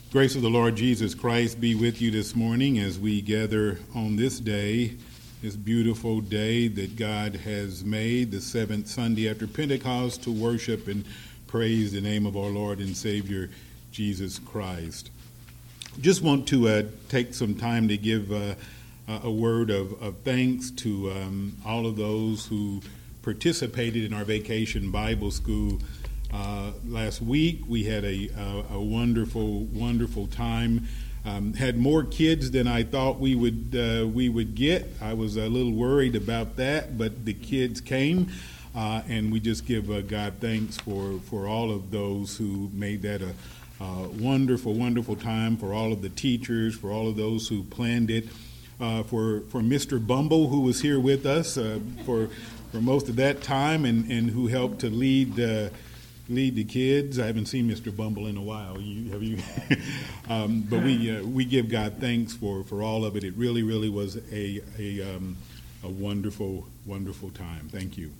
Grace of the Lord Jesus Christ be with you this morning as we gather on this day, this beautiful day that God has made, the seventh Sunday after Pentecost, to worship and praise the name of our Lord and Savior, Jesus Christ. Just want to take some time to give a word of thanks to all of those who participated in our Vacation Bible School last week. We had a wonderful time. Had more kids than I thought we would get. I was a little worried about that, but the kids came, and we just give God thanks for all of those who made that a wonderful time, for all of the teachers, for all of those who planned it, for Mr. Bumble, who was here with us for most of that time and who helped to lead the kids. I haven't seen Mr. Bumble in a while. Have you? But we give God thanks for all of it. It really was a wonderful time. Thank you.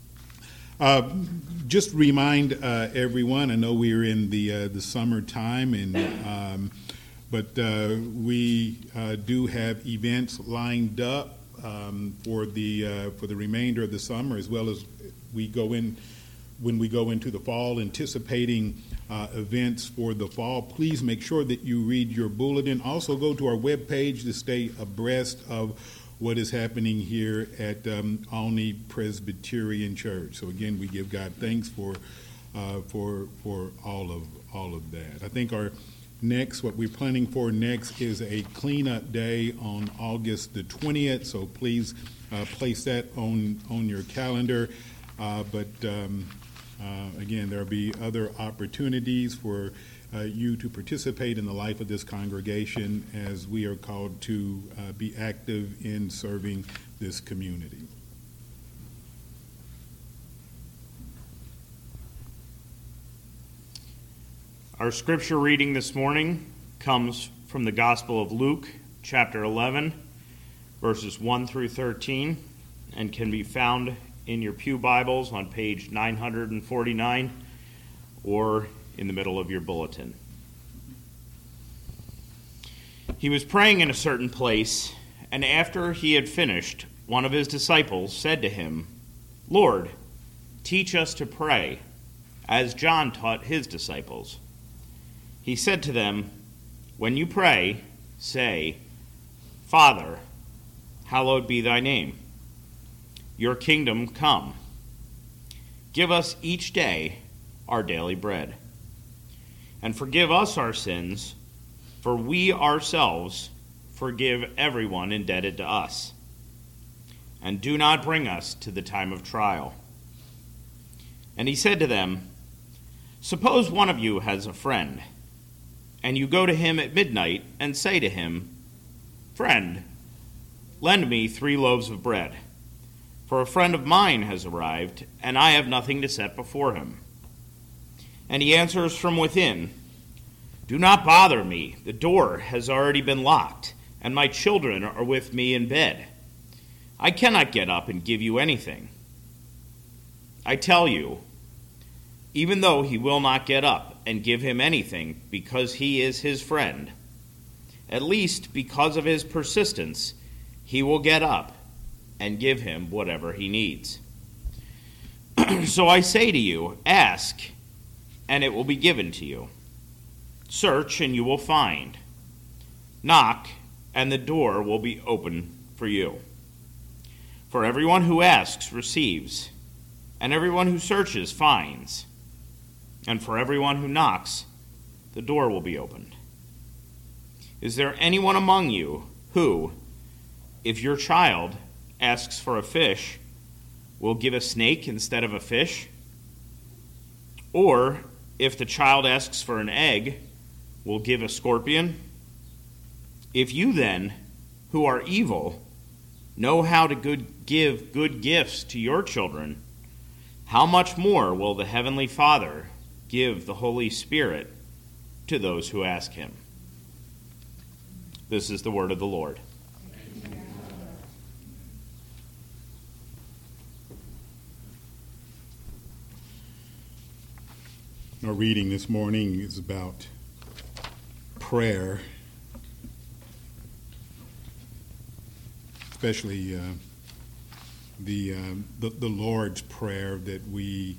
Just remind everyone. I know we're in the summertime, but we do have events lined up for the remainder of the summer, as well as when we go into the fall, anticipating events for the fall. Please make sure that you read your bulletin. Also go to our webpage to stay abreast of what is happening here at Olney Presbyterian Church. So again, we give God thanks for all of that. I think what we're planning for next is a cleanup day on August the 20th. So please place that on your calendar. But again, there will be other opportunities for you to participate in the life of this congregation as we are called to be active in serving this community. Our scripture reading this morning comes from the Gospel of Luke, chapter 11, verses 1 through 13, and can be found in your pew Bibles on page 949 or in the middle of your bulletin. He was praying in a certain place, and after he had finished, one of his disciples said to him, "Lord, teach us to pray, as John taught his disciples." He said to them, "When you pray, say, 'Father, hallowed be thy name. Your kingdom come. Give us each day our daily bread. And forgive us our sins, for we ourselves forgive everyone indebted to us. And do not bring us to the time of trial.'" And he said to them, "Suppose one of you has a friend, and you go to him at midnight and say to him, 'Friend, lend me 3 loaves of bread, for a friend of mine has arrived, and I have nothing to set before him.' And he answers from within, 'Do not bother me. The door has already been locked, and my children are with me in bed. I cannot get up and give you anything.' I tell you, even though he will not get up and give him anything because he is his friend, at least because of his persistence, he will get up and give him whatever he needs. So I say to you, ask, and it will be given to you. Search, and you will find. Knock, and the door will be open for you. For everyone who asks receives, and everyone who searches finds, and for everyone who knocks, the door will be opened. Is there anyone among you who, if your child asks for a fish, will give a snake instead of a fish? Or, if the child asks for an egg, will give a scorpion? If you then, who are evil, know how to give good gifts to your children, how much more will the Heavenly Father give the Holy Spirit to those who ask him?" This is the word of the Lord. Our reading this morning is about prayer, especially the Lord's Prayer that we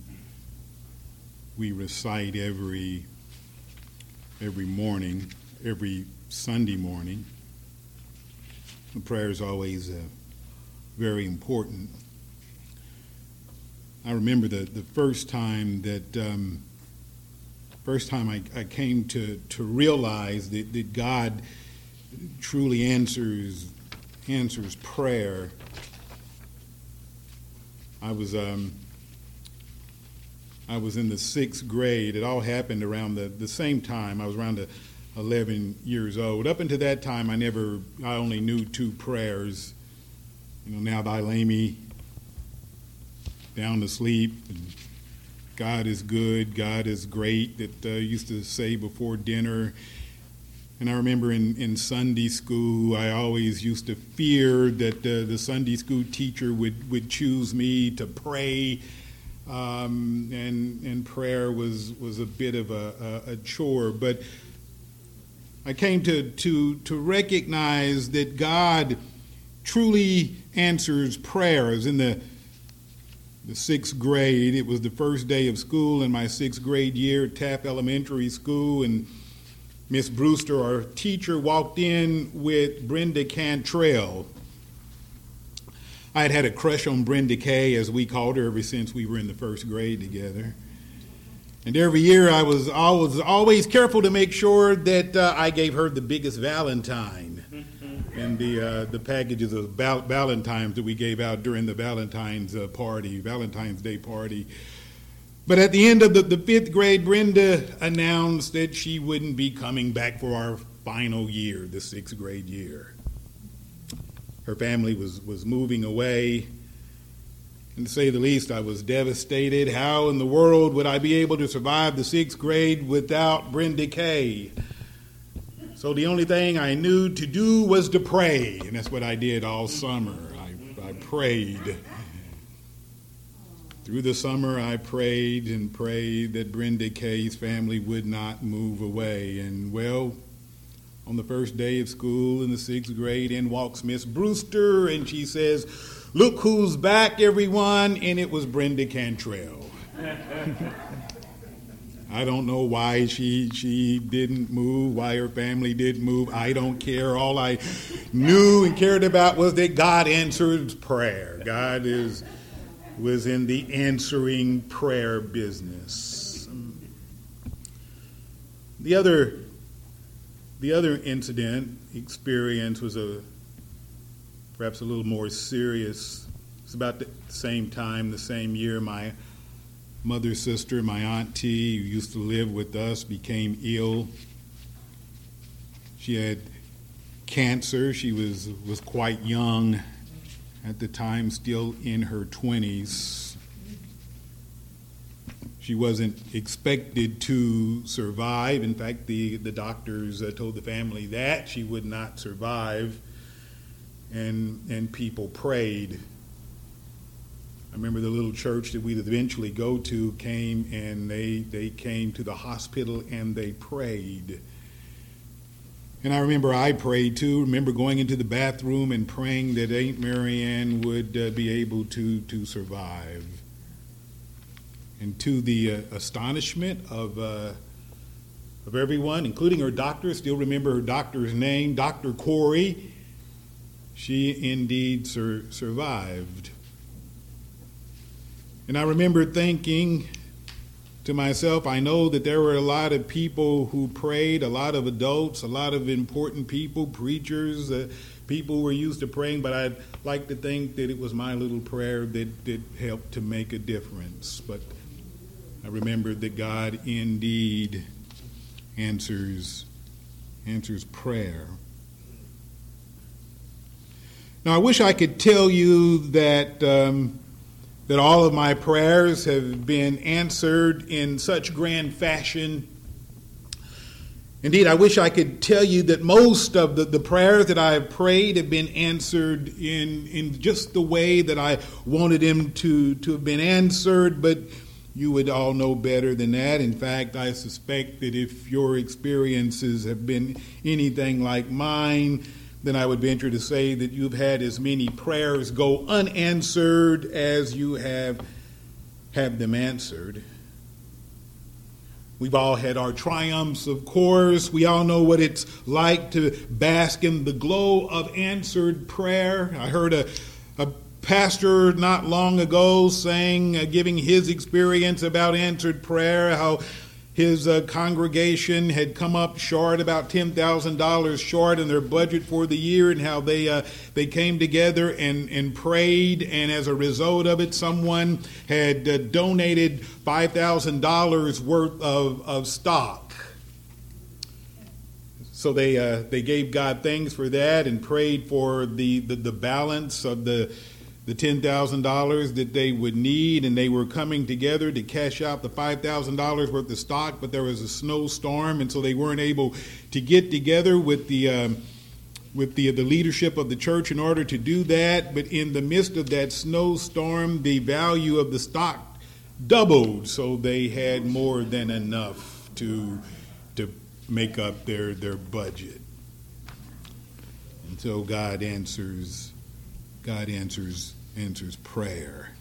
recite every morning, every Sunday morning. The prayer is always very important. I remember the first time I came to realize that God truly answers prayer. I was in the 6th grade. It all happened around the same time. I was around 11 years old. Up until that time, I only knew 2 prayers. Now thy lay me down to sleep, and God is good, God is great, that I used to say before dinner. And I remember in Sunday school, I always used to fear that the Sunday school teacher would choose me to pray, and prayer was a bit of a chore. But I came to recognize that God truly answers prayers. In the 6th grade, it was the first day of school in my 6th grade year at Taft Elementary School, and Miss Brewster, our teacher, walked in with Brenda Cantrell. I had a crush on Brenda Kay, as we called her, ever since we were in the 1st grade together. And every year I was always careful to make sure that I gave her the biggest Valentine and the packages of Valentines that we gave out during the Valentine's Day party. But at the end of the 5th grade, Brenda announced that she wouldn't be coming back for our final year, the 6th grade year. Her family was moving away. And to say the least, I was devastated. How in the world would I be able to survive the 6th grade without Brenda Kay? So the only thing I knew to do was to pray, and that's what I did all summer. I prayed. Through the summer, I prayed and prayed that Brenda Kay's family would not move away. And, well, on the first day of school in the 6th grade, in walks Miss Brewster, and she says, "Look who's back, everyone," and it was Brenda Cantrell. I don't know why she didn't move, why her family didn't move. I don't care. All I knew and cared about was that God answered prayer. God was in the answering prayer business. The other experience was perhaps a little more serious. It's about the same time, the same year, my mother's sister, my auntie, who used to live with us, became ill. She had cancer. She was quite young at the time, still in her 20s. She wasn't expected to survive. In fact, the doctors told the family that she would not survive, and people prayed. I remember the little church that we'd eventually go to came, and they came to the hospital and they prayed. And I remember I prayed too. I remember going into the bathroom and praying that Aunt Marianne would be able to survive. And to the astonishment of everyone, including her doctor, still remember her doctor's name, Dr. Corey, she indeed survived. And I remember thinking to myself, I know that there were a lot of people who prayed, a lot of adults, a lot of important people, preachers, people who were used to praying, but I'd like to think that it was my little prayer that helped to make a difference. But I remembered that God indeed answers prayer. Now, I wish I could tell you that all of my prayers have been answered in such grand fashion. Indeed, I wish I could tell you that most of the prayers that I have prayed have been answered in just the way that I wanted them to have been answered. But you would all know better than that. In fact, I suspect that if your experiences have been anything like mine, then I would venture to say that you've had as many prayers go unanswered as you have them answered. We've all had our triumphs, of course. We all know what it's like to bask in the glow of answered prayer. I heard a pastor not long ago saying, giving his experience about answered prayer, how his congregation had come up short, about $10,000 short in their budget for the year, and how they came together and prayed, and as a result of it, someone had donated $5,000 worth of stock. So they gave God thanks for that and prayed for the balance of the $10,000 that they would need, and they were coming together to cash out the $5,000 worth of stock, but there was a snowstorm, and so they weren't able to get together with the leadership of the church in order to do that. But in the midst of that snowstorm, the value of the stock doubled, so they had more than enough to make up their budget. And so God answers prayer.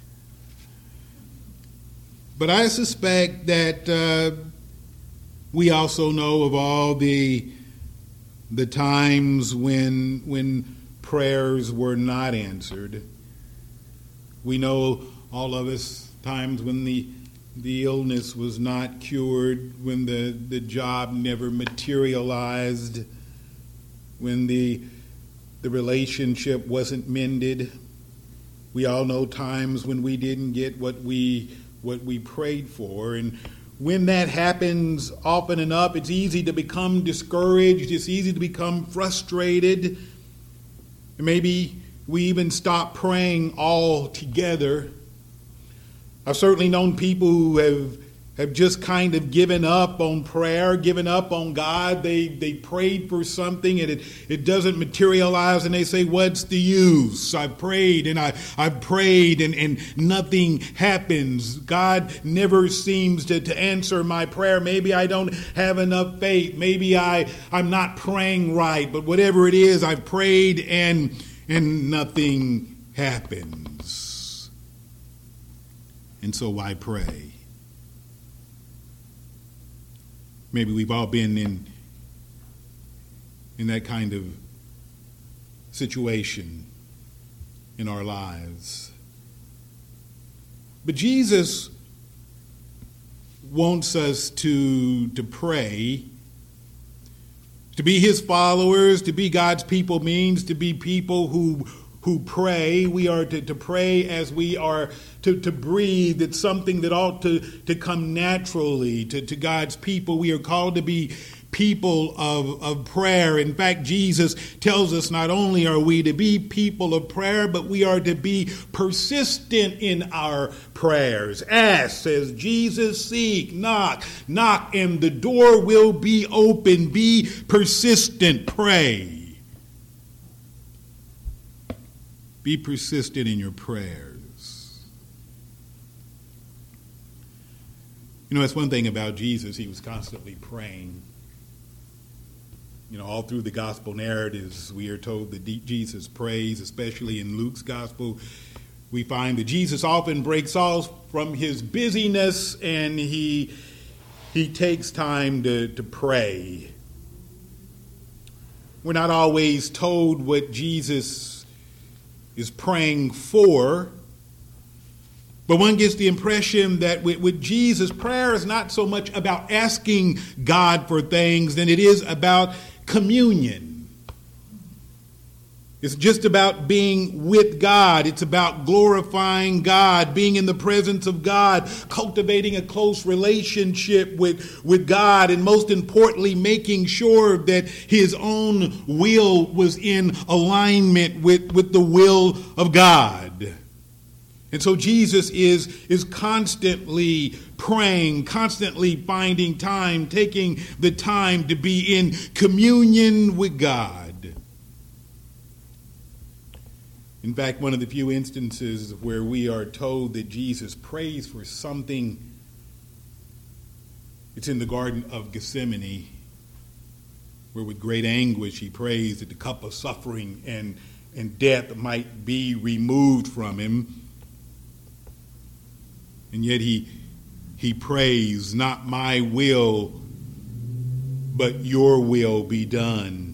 But I suspect that we also know of all the times when prayers were not answered. We know, all of us, times when the illness was not cured, when the job never materialized, when the relationship wasn't mended. We all know times when we didn't get what we prayed for. And when that happens often enough, it's easy to become discouraged. It's easy to become frustrated. Maybe we even stop praying altogether. I've certainly known people who have just kind of given up on prayer, given up on God. They prayed for something and it doesn't materialize, and they say, what's the use? I've prayed and I've prayed and nothing happens. God never seems to answer my prayer. Maybe I don't have enough faith. Maybe I'm not praying right. But whatever it is, I've prayed and nothing happens. And so why pray? Maybe we've all been in that kind of situation in our lives. But Jesus wants us to pray. To be his followers, to be God's people means to be people who pray. We are to pray as we are to breathe. It's something that ought to come naturally to God's people. We are called to be people of prayer. In fact, Jesus tells us not only are we to be people of prayer, but we are to be persistent in our prayers. Ask, says Jesus, seek, knock, and the door will be open. Be persistent, pray. Be persistent in your prayers. You know, that's one thing about Jesus. He was constantly praying. You know, all through the gospel narratives, we are told that Jesus prays, especially in Luke's gospel. We find that Jesus often breaks off from his busyness and he takes time to pray. We're not always told what Jesus is praying for, but one gets the impression that with Jesus, prayer is not so much about asking God for things than it is about communion. It's just about being with God. It's about glorifying God, being in the presence of God, cultivating a close relationship with God, and most importantly, making sure that his own will was in alignment with the will of God. And so Jesus is constantly praying, constantly finding time, taking the time to be in communion with God. In fact, one of the few instances where we are told that Jesus prays for something It's in the Garden of Gethsemane, where with great anguish he prays that the cup of suffering and death might be removed from him. And yet he prays, not my will, but your will be done.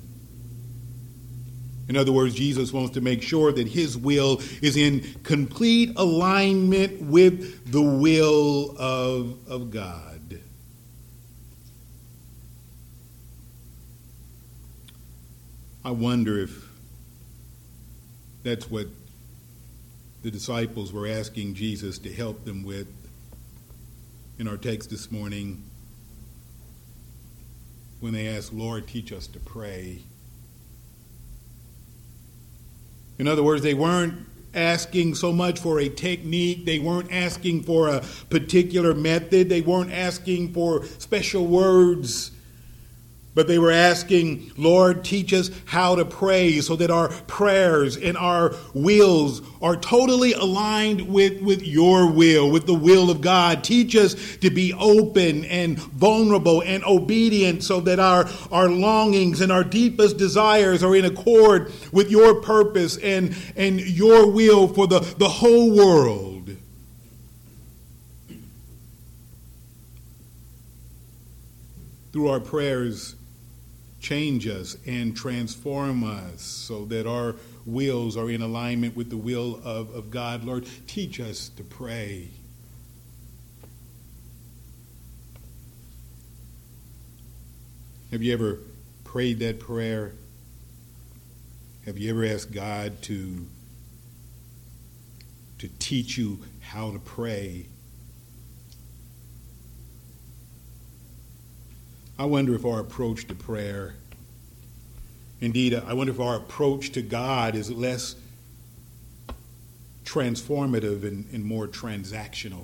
In other words, Jesus wants to make sure that his will is in complete alignment with the will of God. I wonder if that's what the disciples were asking Jesus to help them with in our text this morning when they asked, Lord, teach us to pray. In other words, they weren't asking so much for a technique. They weren't asking for a particular method. They weren't asking for special words. But they were asking, Lord, teach us how to pray so that our prayers and our wills are totally aligned with your will, with the will of God. Teach us to be open and vulnerable and obedient so that our longings and our deepest desires are in accord with your purpose and your will for the whole world. Through our prayers, change us and transform us so that our wills are in alignment with the will of God. Lord, teach us to pray. Have you ever prayed that prayer? Have you ever asked God to teach you how to pray? I wonder if our approach to prayer, indeed, I wonder if our approach to God is less transformative and more transactional.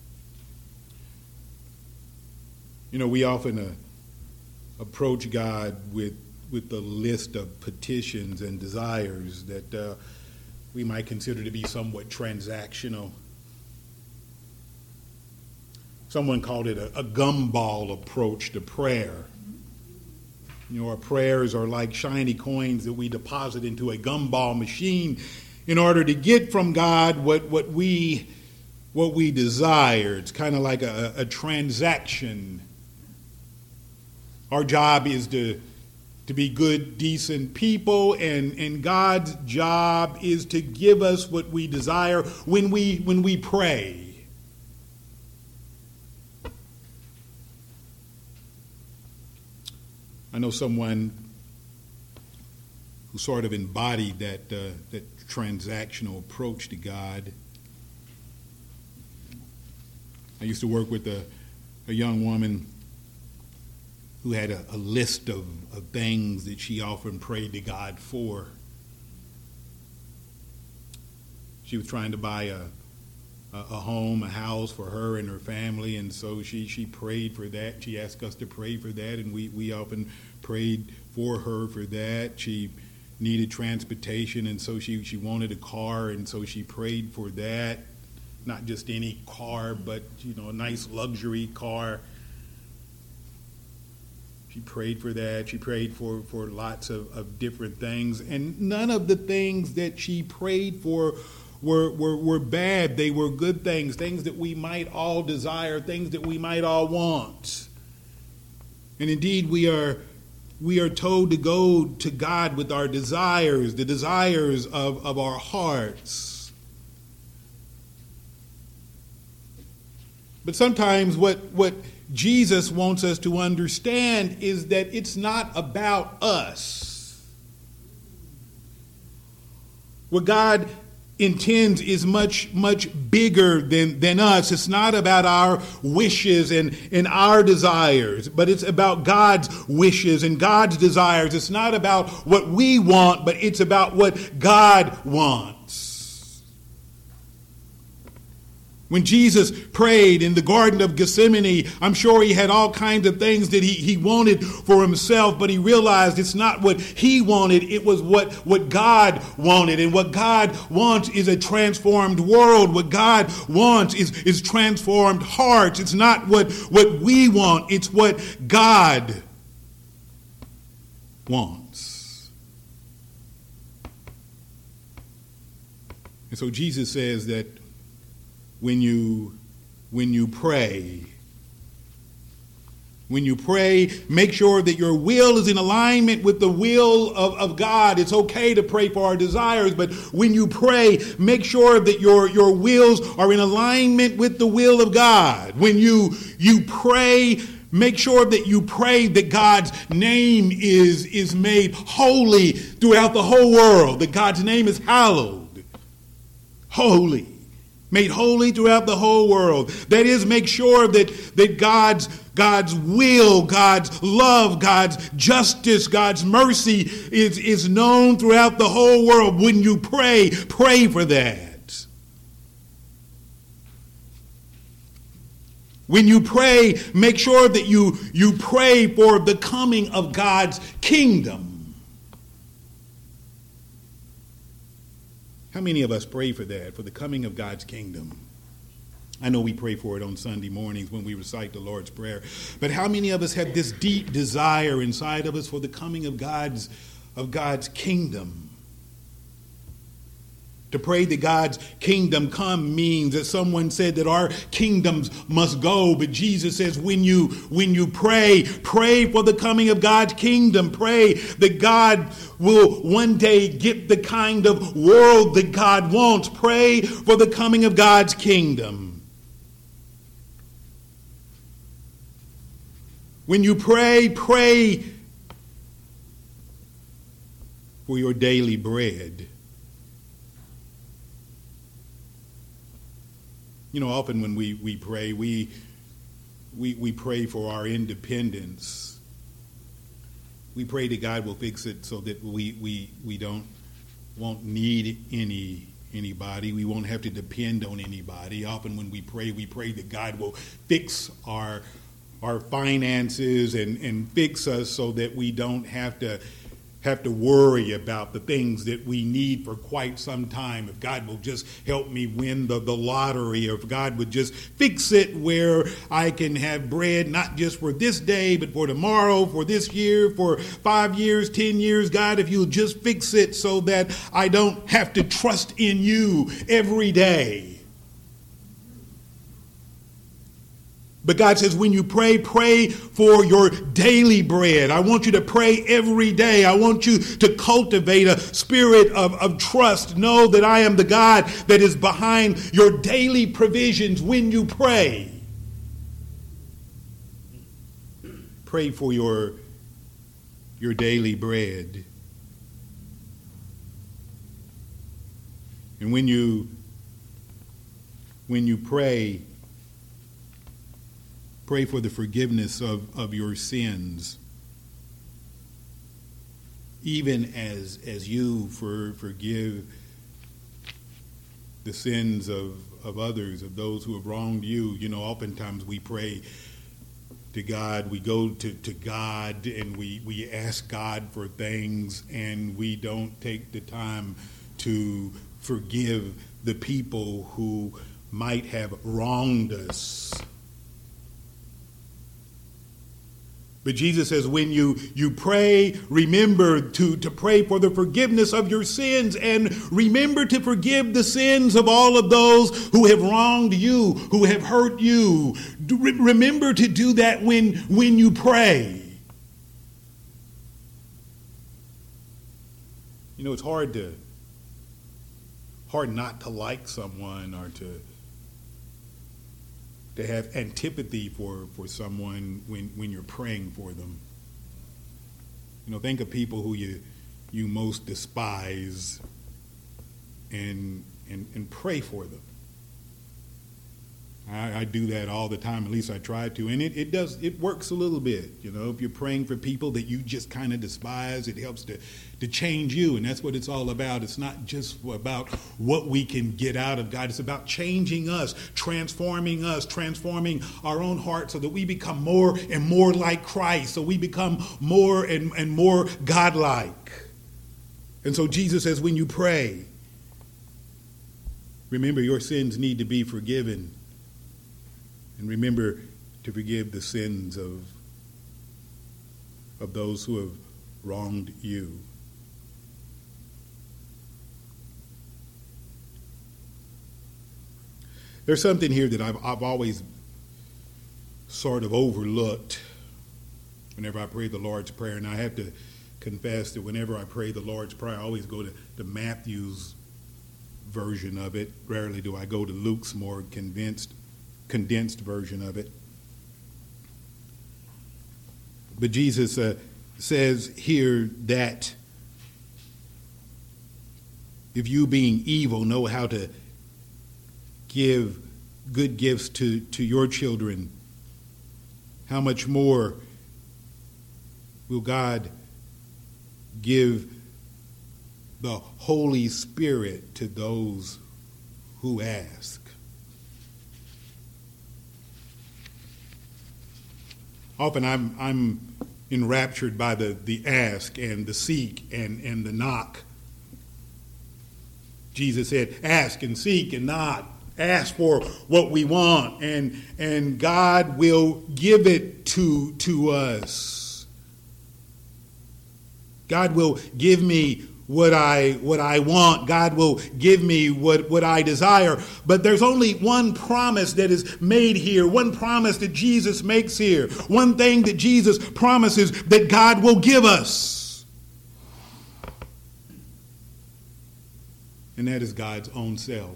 You know, we often approach God with a list of petitions and desires that we might consider to be somewhat transactional. Someone called it a gumball approach to prayer. You know, our prayers are like shiny coins that we deposit into a gumball machine in order to get from God what we desire. It's kind of like a transaction. Our job is to be good, decent people, and God's job is to give us what we desire when we pray. I know someone who sort of embodied that transactional approach to God. I used to work with a young woman who had a list of things that she often prayed to God for. She was trying to buy a home, a house for her and her family, and so she prayed for that. She asked us to pray for that, and we often prayed for her for that. She needed transportation, and so she wanted a car, and so she prayed for that. Not just any car, but a nice luxury car. She prayed for that. She prayed for lots of different things, and none of the things that she prayed for were bad. They were good things that we might all desire, things that we might all want. And indeed, we are told to go to God with our desires, the desires of our hearts. But sometimes what Jesus wants us to understand is that it's not about us. What God intends is much, much bigger than us. It's not about our wishes and our desires, but it's about God's wishes and God's desires. It's not about what we want, but it's about what God wants. When Jesus prayed in the Garden of Gethsemane, I'm sure he had all kinds of things that he wanted for himself, but he realized it's not what he wanted, it was what God wanted. And what God wants is a transformed world. What God wants is transformed hearts. It's not what we want, it's what God wants. And so Jesus says that when you pray, make sure that your will is in alignment with the will of God. It's okay to pray for our desires, but when you pray, make sure that your wills are in alignment with the will of God. When you pray, make sure that you pray that God's name is made holy throughout the whole world, that God's name is hallowed, holy. Made holy throughout the whole world. That is, make sure that God's will, God's love, God's justice, God's mercy is known throughout the whole world. When you pray for that. When you pray, make sure that you pray for the coming of God's kingdom. How many of us pray for that, for the coming of God's kingdom? I know we pray for it on Sunday mornings when we recite the Lord's Prayer. But how many of us have this deep desire inside of us for the coming of God's kingdom? To pray that God's kingdom come means, as someone said, that our kingdoms must go. But Jesus says when you pray for the coming of God's kingdom. Pray that God will one day get the kind of world that God wants. Pray for the coming of God's kingdom. When you pray for your daily bread. You know, often when we pray, we pray for our independence. We pray that God will fix it so that we won't need anybody. We won't have to depend on anybody. Often when we pray that God will fix our finances and fix us so that we don't have to worry about the things that we need for quite some time. If God will just help me win the lottery, or if God would just fix it where I can have bread not just for this day, but for tomorrow, for this year, for 5 years, 10 years. God, if you'll just fix it so that I don't have to trust in you every day. But God says when you pray for your daily bread. I want you to pray every day. I want you to cultivate a spirit of trust. Know that I am the God that is behind your daily provisions when you pray. Pray for your daily bread. And when you pray for the forgiveness of your sins, even as you forgive the sins of others, of those who have wronged you. You know, oftentimes we pray to God, we go to God and we ask God for things, and we don't take the time to forgive the people who might have wronged us. But Jesus says when you pray, remember to pray for the forgiveness of your sins, and remember to forgive the sins of all of those who have wronged you, who have hurt you. Remember to do that when you pray. You know, it's hard not to like someone or to have antipathy for someone when you're praying for them. You know, think of people who you most despise and pray for them. I do that all the time, at least I try to, and it works a little bit. You know, if you're praying for people that you just kind of despise, it helps to change you, and that's what it's all about. It's not just about what we can get out of God. It's about changing us, transforming our own heart so that we become more and more like Christ, so we become more and more godlike. And so Jesus says, when you pray, remember your sins need to be forgiven. And remember to forgive the sins of those who have wronged you. There's something here that I've always sort of overlooked whenever I pray the Lord's Prayer. And I have to confess that whenever I pray the Lord's Prayer, I always go to Matthew's version of it. Rarely do I go to Luke's more condensed version of it. But Jesus says here that if you, being evil, know how to give good gifts to your children, how much more will God give the Holy Spirit to those who ask? Often I'm enraptured by the ask and the seek and the knock. Jesus said, ask and seek and knock. Ask for what we want, and God will give it to us. God will give me what I want. God will give me what I desire. But there's only one promise that is made here, one promise that Jesus makes here, one thing that Jesus promises that God will give us. And that is God's own self.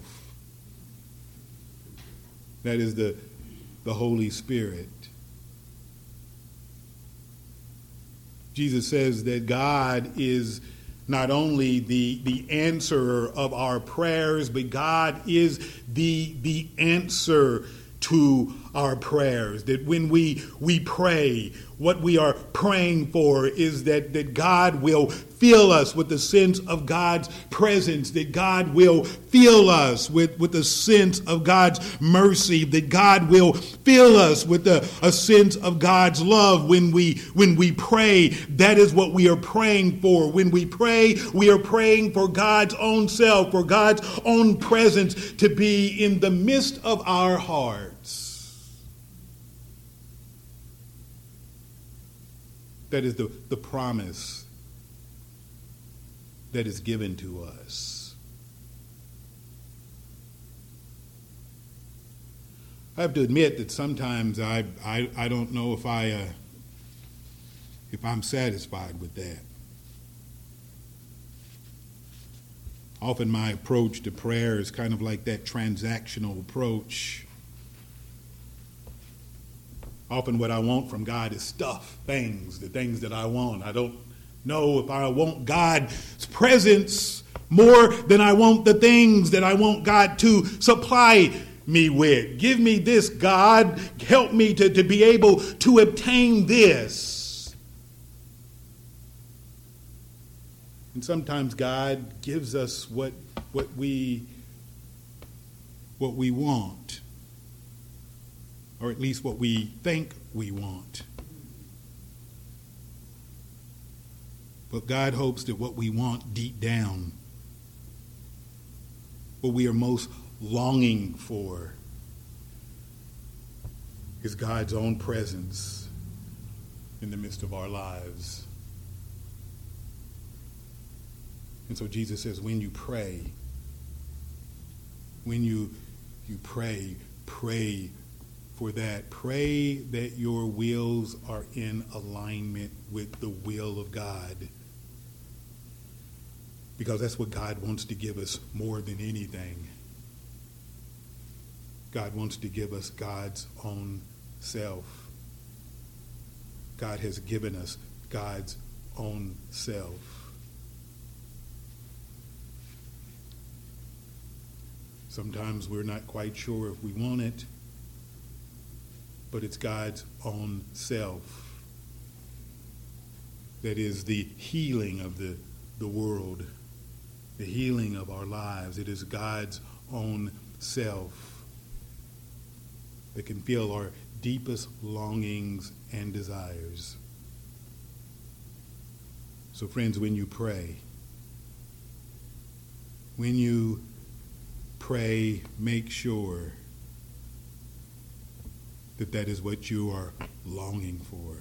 That is the Holy Spirit. Jesus says that God is not only the answerer of our prayers, but God is the answer to our prayers. That when we pray, what we are praying for is that God will fill us with the sense of God's presence, that God will fill us with the sense of God's mercy, that God will fill us with a sense of God's love when we pray. That is what we are praying for. When we pray, we are praying for God's own self, for God's own presence to be in the midst of our hearts. That is the promise that is given to us. I have to admit that sometimes I don't know if I'm satisfied with that. Often my approach to prayer is kind of like that transactional approach. Often what I want from God is stuff, things, the things that I want. I don't know if I want God's presence more than I want the things that I want God to supply me with. Give me this, God. Help me to be able to obtain this. And sometimes God gives us what we want, or at least what we think we want. But God hopes that what we want deep down, what we are most longing for, is God's own presence in the midst of our lives. And so Jesus says, when you pray, pray for that. Pray that your wills are in alignment with the will of God. Because that's what God wants to give us more than anything. God wants to give us God's own self. God has given us God's own self. Sometimes we're not quite sure if we want it. but it's God's own self that is the healing of the world, the healing of our lives. It is God's own self that can fill our deepest longings and desires. So friends, when you pray, make sure that is what you are longing for.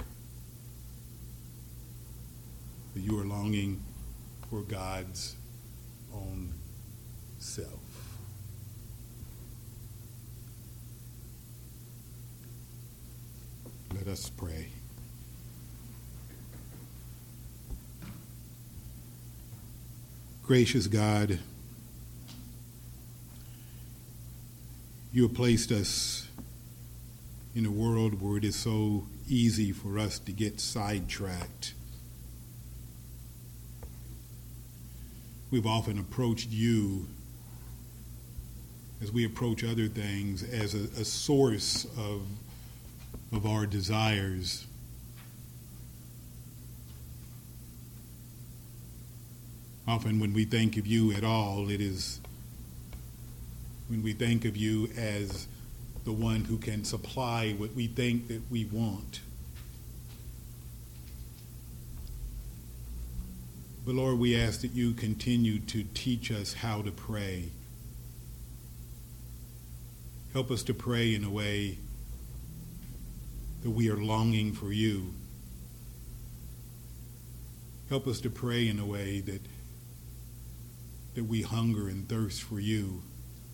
That you are longing for God's own self. Let us pray. Gracious God, you have placed us in a world where it is so easy for us to get sidetracked. We've often approached you, as we approach other things, as a source of our desires. Often when we think of you at all, it is when we think of you as the one who can supply what we think that we want. But Lord, we ask that you continue to teach us how to pray. Help us to pray in a way that we are longing for you. Help us to pray in a way that we hunger and thirst for you.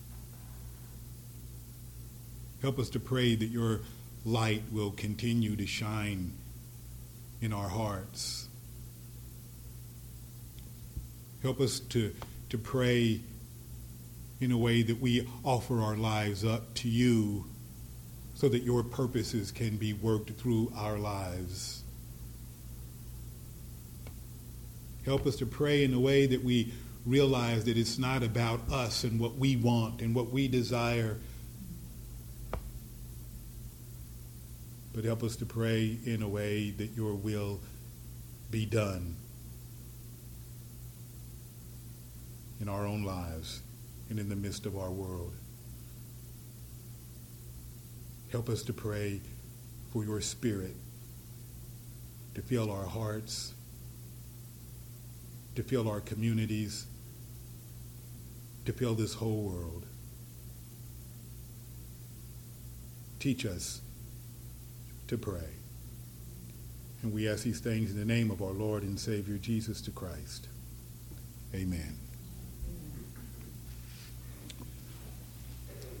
Help us to pray that your light will continue to shine in our hearts. Help us to pray in a way that we offer our lives up to you so that your purposes can be worked through our lives. Help us to pray in a way that we realize that it's not about us and what we want and what we desire, but help us to pray in a way that your will be done in our own lives and in the midst of our world. Help us to pray for your Spirit to fill our hearts, to fill our communities, to fill this whole world. Teach us to pray. And we ask these things in the name of our Lord and Savior, Jesus the Christ. Amen.